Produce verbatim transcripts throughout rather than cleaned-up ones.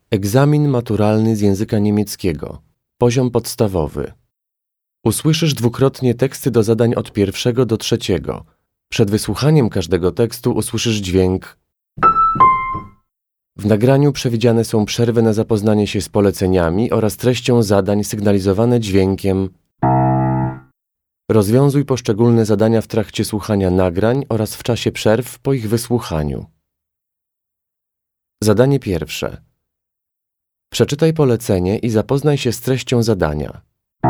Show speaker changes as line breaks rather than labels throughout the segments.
Egzamin maturalny z języka niemieckiego. Poziom podstawowy. Usłyszysz dwukrotnie teksty do zadań od pierwszego do trzeciego. Przed wysłuchaniem każdego tekstu usłyszysz dźwięk. W nagraniu przewidziane są przerwy na zapoznanie się z poleceniami oraz treścią zadań sygnalizowane dźwiękiem. Rozwiązuj poszczególne zadania w trakcie słuchania nagrań oraz w czasie przerw po ich wysłuchaniu. Zadanie pierwsze. Przeczytaj polecenie i zapoznaj się z treścią zadania.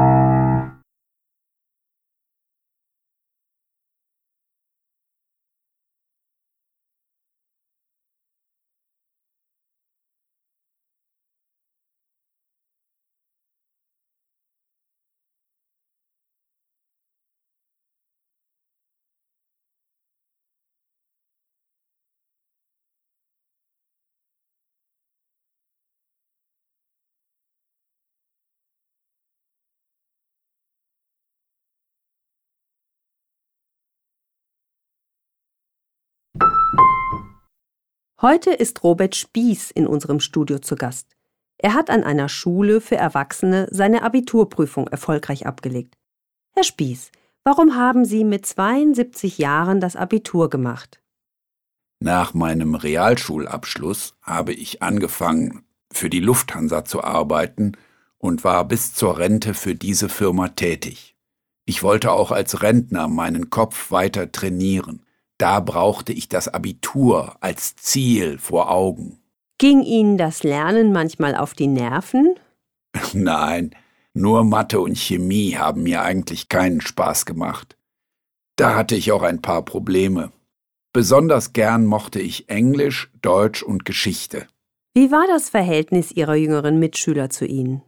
Heute ist Robert Spieß in unserem Studio zu Gast. Er hat an einer Schule für Erwachsene seine Abiturprüfung erfolgreich abgelegt. Herr Spieß, warum haben Sie mit zweiundsiebzig Jahren das Abitur gemacht?
Nach meinem Realschulabschluss habe ich angefangen, für die Lufthansa zu arbeiten und war bis zur Rente für diese Firma tätig. Ich wollte auch als Rentner meinen Kopf weiter trainieren. Da brauchte ich das Abitur als Ziel vor Augen.
Ging Ihnen das Lernen manchmal auf die Nerven?
Nein, nur Mathe und Chemie haben mir eigentlich keinen Spaß gemacht. Da hatte ich auch ein paar Probleme. Besonders gern mochte ich Englisch, Deutsch und Geschichte.
Wie war das Verhältnis Ihrer jüngeren Mitschüler zu Ihnen?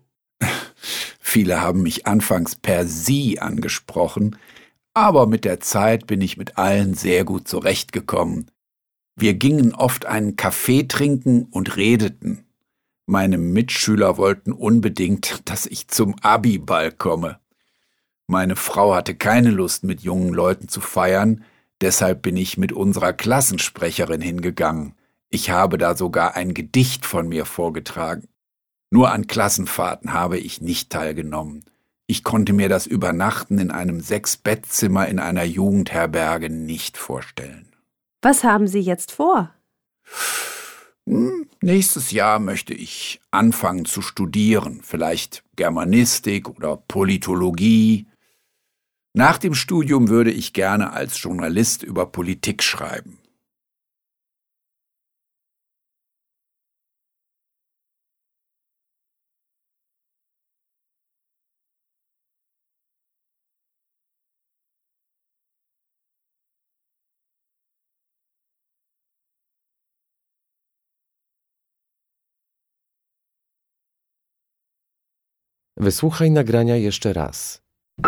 Viele haben mich anfangs per Sie angesprochen, aber mit der Zeit bin ich mit allen sehr gut zurechtgekommen. Wir gingen oft einen Kaffee trinken und redeten. Meine Mitschüler wollten unbedingt, dass ich zum Abi-Ball komme. Meine Frau hatte keine Lust, mit jungen Leuten zu feiern, deshalb bin ich mit unserer Klassensprecherin hingegangen. Ich habe da sogar ein Gedicht von mir vorgetragen. Nur an Klassenfahrten habe ich nicht teilgenommen. Ich konnte mir das Übernachten in einem Sechs-Bettzimmer in einer Jugendherberge nicht vorstellen.
Was haben Sie jetzt vor?
Hm, nächstes Jahr möchte ich anfangen zu studieren, vielleicht Germanistik oder Politologie. Nach dem Studium würde ich gerne als Journalist über Politik schreiben.
Wysłuchaj nagrania jeszcze raz.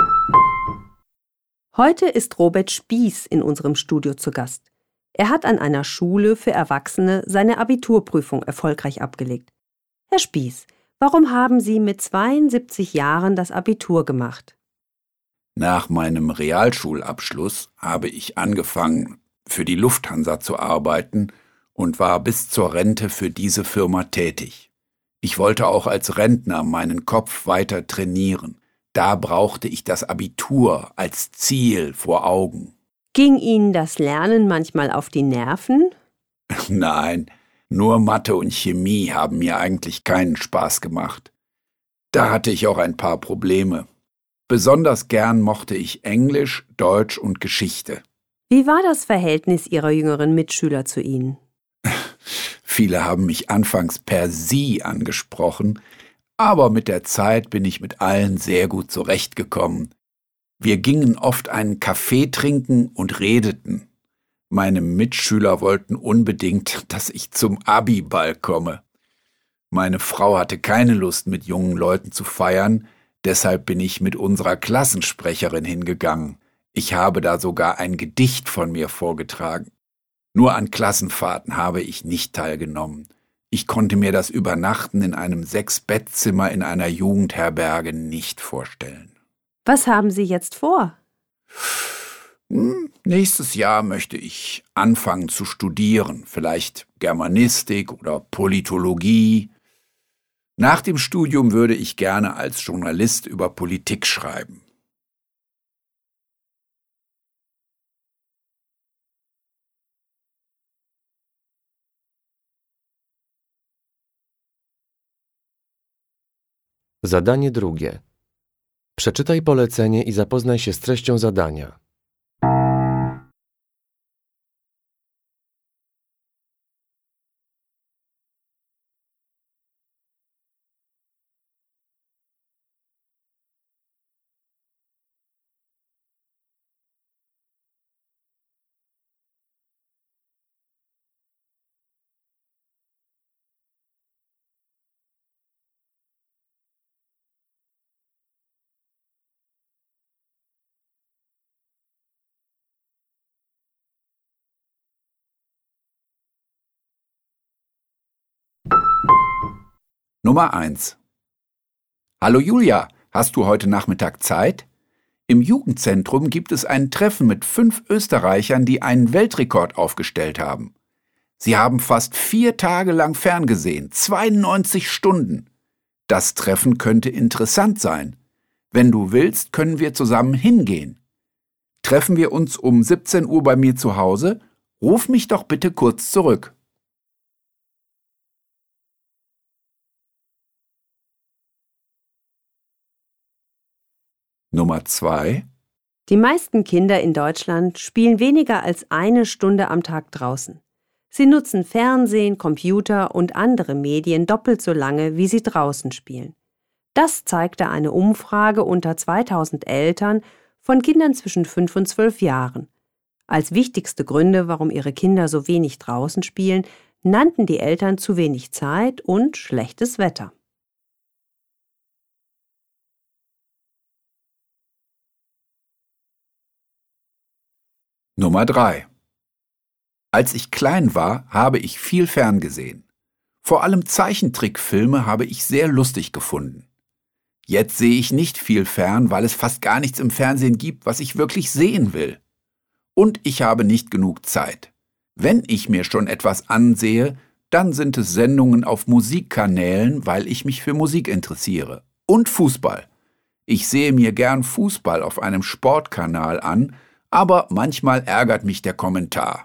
Heute ist Robert Spieß in unserem Studio zu Gast. Er hat an einer Schule für Erwachsene seine Abiturprüfung erfolgreich abgelegt. Herr Spieß, warum haben Sie mit zweiundsiebzig Jahren das Abitur gemacht?
Nach meinem Realschulabschluss habe ich angefangen, für die Lufthansa zu arbeiten und war bis zur Rente für diese Firma tätig. Ich wollte auch als Rentner meinen Kopf weiter trainieren. Da brauchte ich das Abitur als Ziel vor Augen.
Ging Ihnen das Lernen manchmal auf die Nerven?
Nein, nur Mathe und Chemie haben mir eigentlich keinen Spaß gemacht. Da hatte ich auch ein paar Probleme. Besonders gern mochte ich Englisch, Deutsch und Geschichte.
Wie war das Verhältnis Ihrer jüngeren Mitschüler zu Ihnen?
Viele haben mich anfangs per Sie angesprochen, aber mit der Zeit bin ich mit allen sehr gut zurechtgekommen. Wir gingen oft einen Kaffee trinken und redeten. Meine Mitschüler wollten unbedingt, dass ich zum Abi-Ball komme. Meine Frau hatte keine Lust, mit jungen Leuten zu feiern, deshalb bin ich mit unserer Klassensprecherin hingegangen. Ich habe da sogar ein Gedicht von mir vorgetragen. Nur an Klassenfahrten habe ich nicht teilgenommen. Ich konnte mir das Übernachten in einem Sechs-Bettzimmer in einer Jugendherberge nicht vorstellen.
Was haben Sie jetzt vor?
Hm, nächstes Jahr möchte ich anfangen zu studieren, vielleicht Germanistik oder Politologie. Nach dem Studium würde ich gerne als Journalist über Politik schreiben.
Zadanie drugie. Przeczytaj polecenie i zapoznaj się z treścią zadania.
Nummer eins. Hallo Julia, hast du heute Nachmittag Zeit? Im Jugendzentrum gibt es ein Treffen mit fünf Österreichern, die einen Weltrekord aufgestellt haben. Sie haben fast vier Tage lang ferngesehen, zweiundneunzig Stunden. Das Treffen könnte interessant sein. Wenn du willst, können wir zusammen hingehen. Treffen wir uns um siebzehn Uhr bei mir zu Hause? Ruf mich doch bitte kurz zurück. Nummer zwei.
Die meisten Kinder in Deutschland spielen weniger als eine Stunde am Tag draußen. Sie nutzen Fernsehen, Computer und andere Medien doppelt so lange, wie sie draußen spielen. Das zeigte eine Umfrage unter zweitausend Eltern von Kindern zwischen fünf und zwölf Jahren. Als wichtigste Gründe, warum ihre Kinder so wenig draußen spielen, nannten die Eltern zu wenig Zeit und schlechtes Wetter.
Nummer drei. Als ich klein war, habe ich viel ferngesehen. Vor allem Zeichentrickfilme habe ich sehr lustig gefunden. Jetzt sehe ich nicht viel fern, weil es fast gar nichts im Fernsehen gibt, was ich wirklich sehen will. Und ich habe nicht genug Zeit. Wenn ich mir schon etwas ansehe, dann sind es Sendungen auf Musikkanälen, weil ich mich für Musik interessiere. Und Fußball. Ich sehe mir gern Fußball auf einem Sportkanal an, aber manchmal ärgert mich der Kommentar.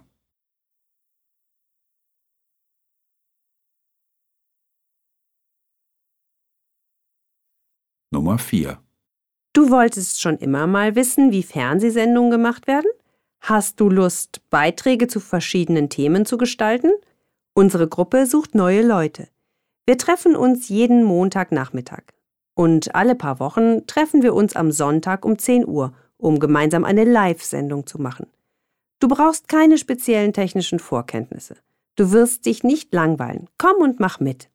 Nummer vier.
Du wolltest schon immer mal wissen, wie Fernsehsendungen gemacht werden? Hast du Lust, Beiträge zu verschiedenen Themen zu gestalten? Unsere Gruppe sucht neue Leute. Wir treffen uns jeden Montagnachmittag. Und alle paar Wochen treffen wir uns am Sonntag um zehn Uhr, um gemeinsam eine Live-Sendung zu machen. Du brauchst keine speziellen technischen Vorkenntnisse. Du wirst dich nicht langweilen. Komm und mach mit.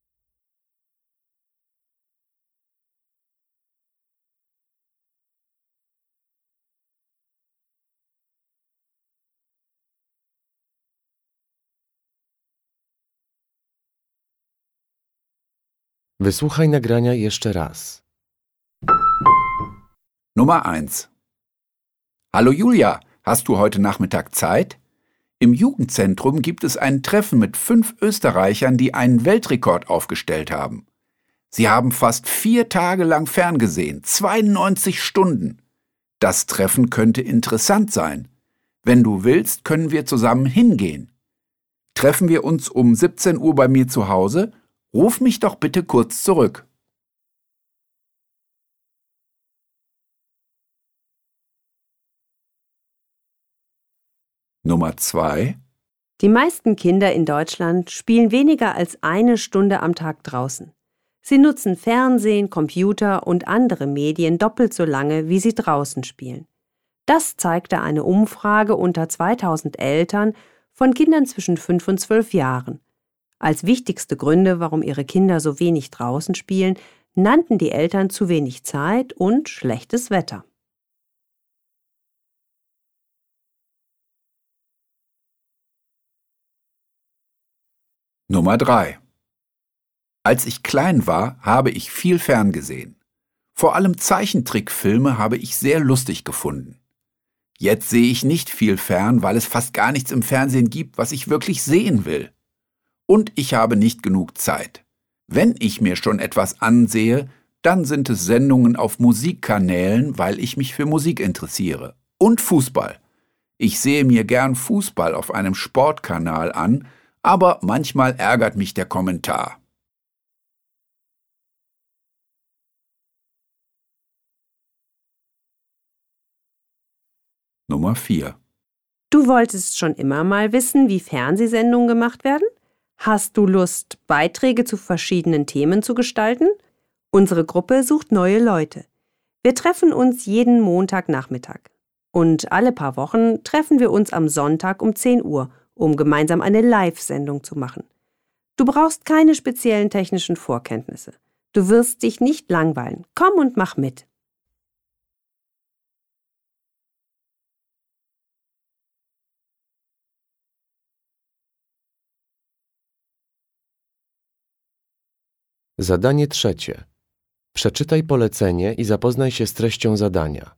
Wysłuchaj nagrania jeszcze raz.
Nummer eins. Hallo Julia, hast du heute Nachmittag Zeit? Im Jugendzentrum gibt es ein Treffen mit fünf Österreichern, die einen Weltrekord aufgestellt haben. Sie haben fast vier Tage lang ferngesehen, zweiundneunzig Stunden. Das Treffen könnte interessant sein. Wenn du willst, können wir zusammen hingehen. Treffen wir uns um siebzehn Uhr bei mir zu Hause? Ruf mich doch bitte kurz zurück. Nummer zwei.
Die meisten Kinder in Deutschland spielen weniger als eine Stunde am Tag draußen. Sie nutzen Fernsehen, Computer und andere Medien doppelt so lange, wie sie draußen spielen. Das zeigte eine Umfrage unter zweitausend Eltern von Kindern zwischen fünf und zwölf Jahren. Als wichtigste Gründe, warum ihre Kinder so wenig draußen spielen, nannten die Eltern zu wenig Zeit und schlechtes Wetter.
Nummer drei. Als ich klein war, habe ich viel ferngesehen. Vor allem Zeichentrickfilme habe ich sehr lustig gefunden. Jetzt sehe ich nicht viel fern, weil es fast gar nichts im Fernsehen gibt, was ich wirklich sehen will. Und ich habe nicht genug Zeit. Wenn ich mir schon etwas ansehe, dann sind es Sendungen auf Musikkanälen, weil ich mich für Musik interessiere. Und Fußball. Ich sehe mir gern Fußball auf einem Sportkanal an, aber manchmal ärgert mich der Kommentar. Nummer vier.
Du wolltest schon immer mal wissen, wie Fernsehsendungen gemacht werden? Hast du Lust, Beiträge zu verschiedenen Themen zu gestalten? Unsere Gruppe sucht neue Leute. Wir treffen uns jeden Montagnachmittag. Und alle paar Wochen treffen wir uns am Sonntag um zehn Uhr, um gemeinsam eine Live-Sendung zu machen. Du brauchst keine speziellen technischen Vorkenntnisse. Du wirst dich nicht langweilen. Komm und mach mit.
Zadanie trzecie. Przeczytaj polecenie i zapoznaj się z treścią zadania.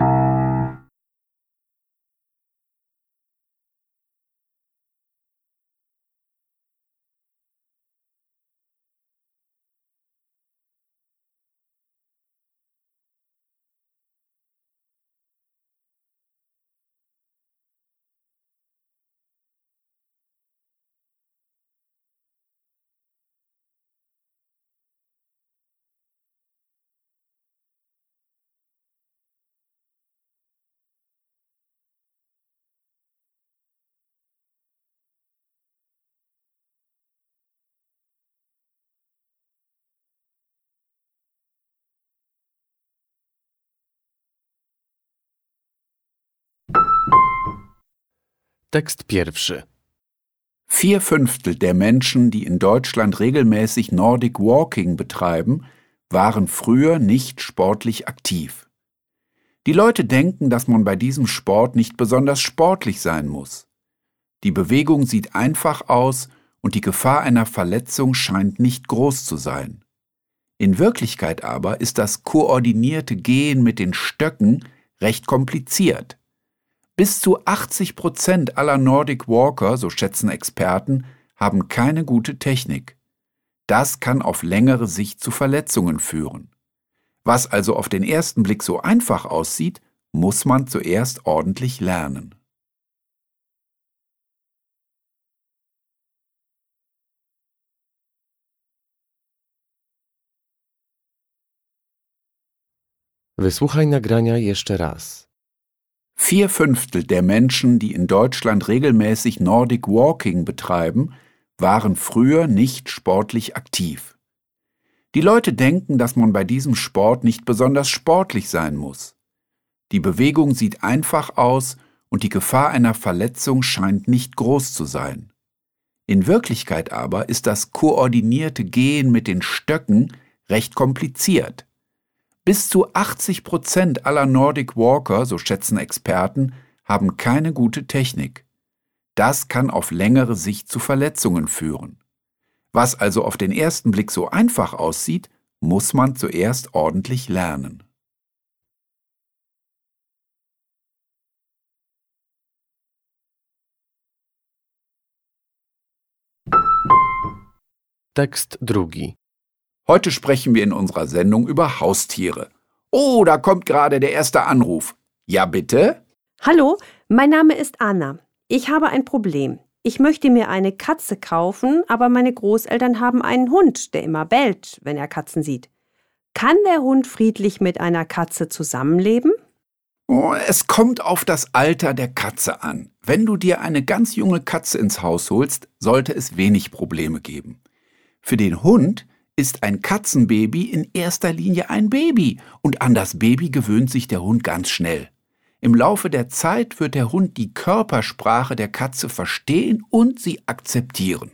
Tekst pierwszy.
Vier Fünftel der Menschen, die in Deutschland regelmäßig Nordic Walking betreiben, waren früher nicht sportlich aktiv. Die Leute denken, dass man bei diesem Sport nicht besonders sportlich sein muss. Die Bewegung sieht einfach aus und die Gefahr einer Verletzung scheint nicht groß zu sein. In Wirklichkeit aber ist das koordinierte Gehen mit den Stöcken recht kompliziert. Bis zu achtzig Prozent aller Nordic Walker, so schätzen Experten, haben keine gute Technik. Das kann auf längere Sicht zu Verletzungen führen. Was also auf den ersten Blick so einfach aussieht, muss man zuerst ordentlich lernen.
Wysłuchaj nagrania jeszcze raz.
Vier Fünftel der Menschen, die in Deutschland regelmäßig Nordic Walking betreiben, waren früher nicht sportlich aktiv. Die Leute denken, dass man bei diesem Sport nicht besonders sportlich sein muss. Die Bewegung sieht einfach aus und die Gefahr einer Verletzung scheint nicht groß zu sein. In Wirklichkeit aber ist das koordinierte Gehen mit den Stöcken recht kompliziert. Bis zu achtzig Prozent aller Nordic Walker, so schätzen Experten, haben keine gute Technik. Das kann auf längere Sicht zu Verletzungen führen. Was also auf den ersten Blick so einfach aussieht, muss man zuerst ordentlich lernen.
Tekst drugi.
Heute sprechen wir in unserer Sendung über Haustiere. Oh, da kommt gerade der erste Anruf. Ja, bitte?
Hallo, mein Name ist Anna. Ich habe ein Problem. Ich möchte mir eine Katze kaufen, aber meine Großeltern haben einen Hund, der immer bellt, wenn er Katzen sieht. Kann der Hund friedlich mit einer Katze zusammenleben?
Oh, es kommt auf das Alter der Katze an. Wenn du dir eine ganz junge Katze ins Haus holst, sollte es wenig Probleme geben. Für den Hund ist ein Katzenbaby in erster Linie ein Baby und an das Baby gewöhnt sich der Hund ganz schnell. Im Laufe der Zeit wird der Hund die Körpersprache der Katze verstehen und sie akzeptieren.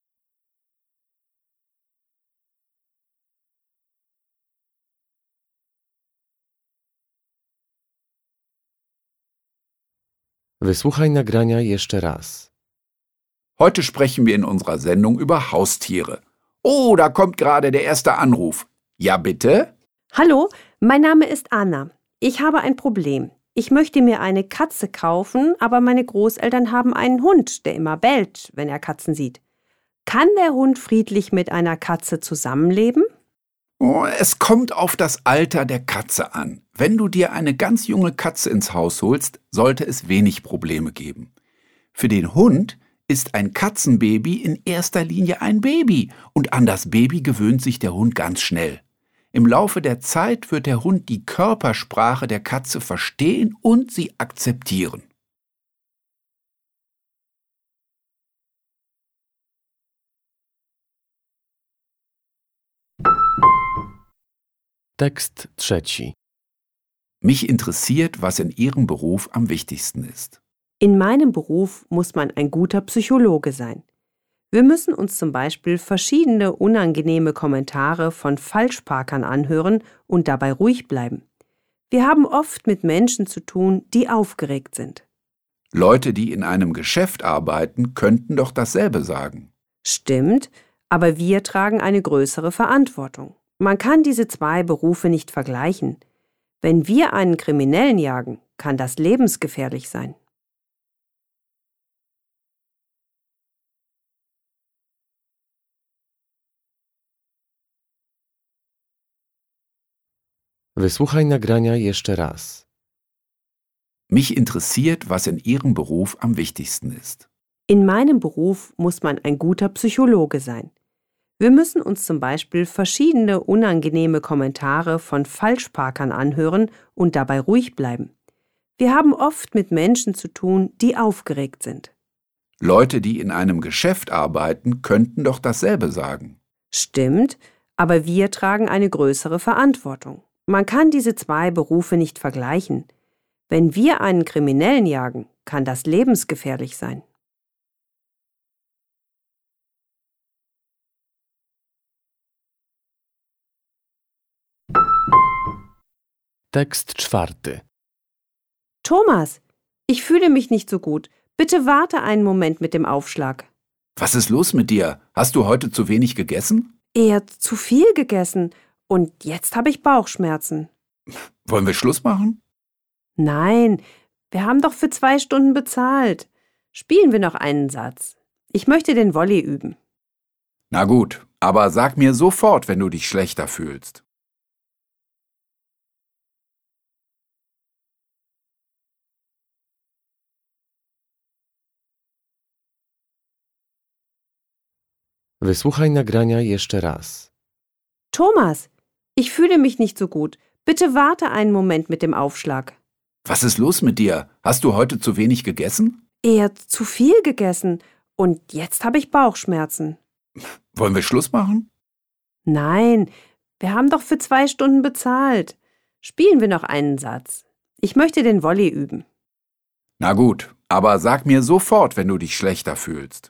Wysłuchaj nagrania jeszcze raz.
Heute sprechen wir in unserer Sendung über Haustiere. Oh, da kommt gerade der erste Anruf. Ja, bitte?
Hallo, mein Name ist Anna. Ich habe ein Problem. Ich möchte mir eine Katze kaufen, aber meine Großeltern haben einen Hund, der immer bellt, wenn er Katzen sieht. Kann der Hund friedlich mit einer Katze zusammenleben?
Oh, es kommt auf das Alter der Katze an. Wenn du dir eine ganz junge Katze ins Haus holst, sollte es wenig Probleme geben. Für den Hund ist ein Katzenbaby in erster Linie ein Baby und an das Baby gewöhnt sich der Hund ganz schnell. Im Laufe der Zeit wird der Hund die Körpersprache der Katze verstehen und sie akzeptieren.
Tekst trzeci.
Mich interessiert, was in Ihrem Beruf am wichtigsten ist.
In meinem Beruf muss man ein guter Psychologe sein. Wir müssen uns zum Beispiel verschiedene unangenehme Kommentare von Falschparkern anhören und dabei ruhig bleiben. Wir haben oft mit Menschen zu tun, die aufgeregt sind.
Leute, die in einem Geschäft arbeiten, könnten doch dasselbe sagen.
Stimmt, aber wir tragen eine größere Verantwortung. Man kann diese zwei Berufe nicht vergleichen. Wenn wir einen Kriminellen jagen, kann das lebensgefährlich sein.
Wysłuchaj nagrania jeszcze raz.
Mich interessiert, was in Ihrem Beruf am wichtigsten ist.
In meinem Beruf muss man ein guter Psychologe sein. Wir müssen uns zum Beispiel verschiedene unangenehme Kommentare von Falschparkern anhören und dabei ruhig bleiben. Wir haben oft mit Menschen zu tun, die aufgeregt sind.
Leute, die in einem Geschäft arbeiten, könnten doch dasselbe sagen.
Stimmt, aber wir tragen eine größere Verantwortung. Man kann diese zwei Berufe nicht vergleichen. Wenn wir einen Kriminellen jagen, kann das lebensgefährlich sein.
Tekst czwarty.
Thomas, ich fühle mich nicht so gut. Bitte warte einen Moment mit dem Aufschlag.
Was ist los mit dir? Hast du heute zu wenig gegessen?
Eher zu viel gegessen und jetzt habe ich Bauchschmerzen.
Wollen wir Schluss machen?
Nein, wir haben doch für zwei Stunden bezahlt. Spielen wir noch einen Satz. Ich möchte den Volley üben.
Na gut, aber sag mir sofort, wenn du dich schlechter fühlst.
Wysłuchaj nagrania jeszcze raz.
Thomas, ich fühle mich nicht so gut. Bitte warte einen Moment mit dem Aufschlag.
Was ist los mit dir? Hast du heute zu wenig gegessen?
Eher zu viel gegessen und jetzt habe ich Bauchschmerzen.
Wollen wir Schluss machen?
Nein, wir haben doch für zwei Stunden bezahlt. Spielen wir noch einen Satz. Ich möchte den Volley üben.
Na gut, aber sag mir sofort, wenn du dich schlechter fühlst.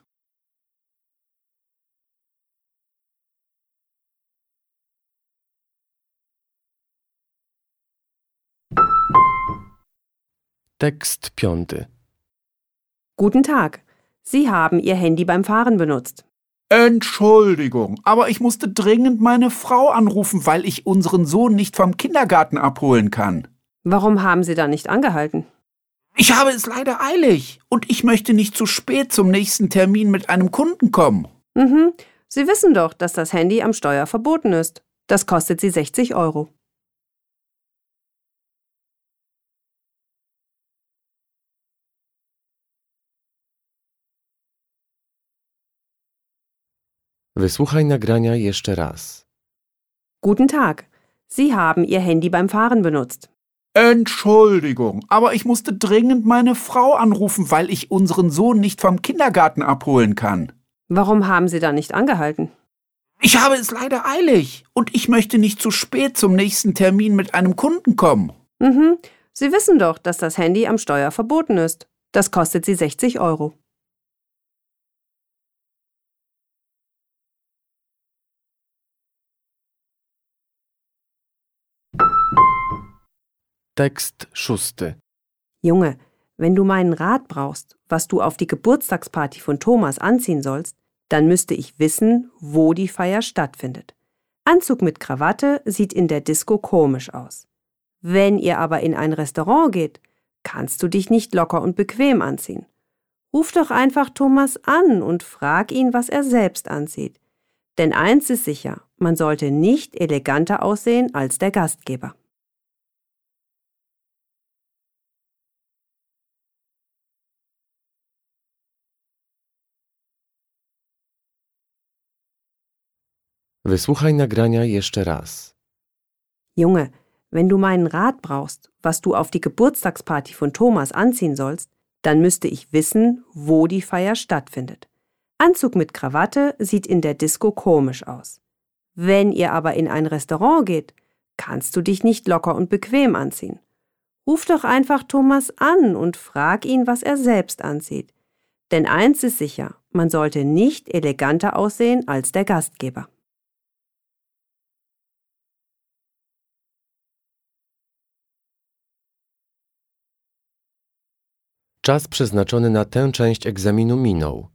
Tekst piąty.
Guten Tag. Sie haben Ihr Handy beim Fahren benutzt.
Entschuldigung, aber ich musste dringend meine Frau anrufen, weil ich unseren Sohn nicht vom Kindergarten abholen kann.
Warum haben Sie da nicht angehalten?
Ich habe es leider eilig und ich möchte nicht zu spät zum nächsten Termin mit einem Kunden kommen.
Mhm. Sie wissen doch, dass das Handy am Steuer verboten ist. Das kostet Sie sechzig Euro.
Wysłuchaj nagrania jeszcze raz.
Guten Tag. Sie haben Ihr Handy beim Fahren benutzt.
Entschuldigung, aber ich musste dringend meine Frau anrufen, weil ich unseren Sohn nicht vom Kindergarten abholen kann.
Warum haben Sie da nicht angehalten?
Ich habe es leider eilig und ich möchte nicht zu spät zum nächsten Termin mit einem Kunden kommen.
Mhm. Sie wissen doch, dass das Handy am Steuer verboten ist. Das kostet Sie sechzig Euro.
Tekst szósty.
Junge, wenn du meinen Rat brauchst, was du auf die Geburtstagsparty von Thomas anziehen sollst, dann müsste ich wissen, wo die Feier stattfindet. Anzug mit Krawatte sieht in der Disco komisch aus. Wenn ihr aber in ein Restaurant geht, kannst du dich nicht locker und bequem anziehen. Ruf doch einfach Thomas an und frag ihn, was er selbst anzieht. Denn eins ist sicher, man sollte nicht eleganter aussehen als der Gastgeber.
Wysłuchaj nagrania jeszcze raz.
Junge, wenn du meinen Rat brauchst, was du auf die Geburtstagsparty von Thomas anziehen sollst, dann müsste ich wissen, wo die Feier stattfindet. Anzug mit Krawatte sieht in der Disco komisch aus. Wenn ihr aber in ein Restaurant geht, kannst du dich nicht locker und bequem anziehen. Ruf doch einfach Thomas an und frag ihn, was er selbst anzieht. Denn eins ist sicher, man sollte nicht eleganter aussehen als der Gastgeber.
Czas przeznaczony na tę część egzaminu minął.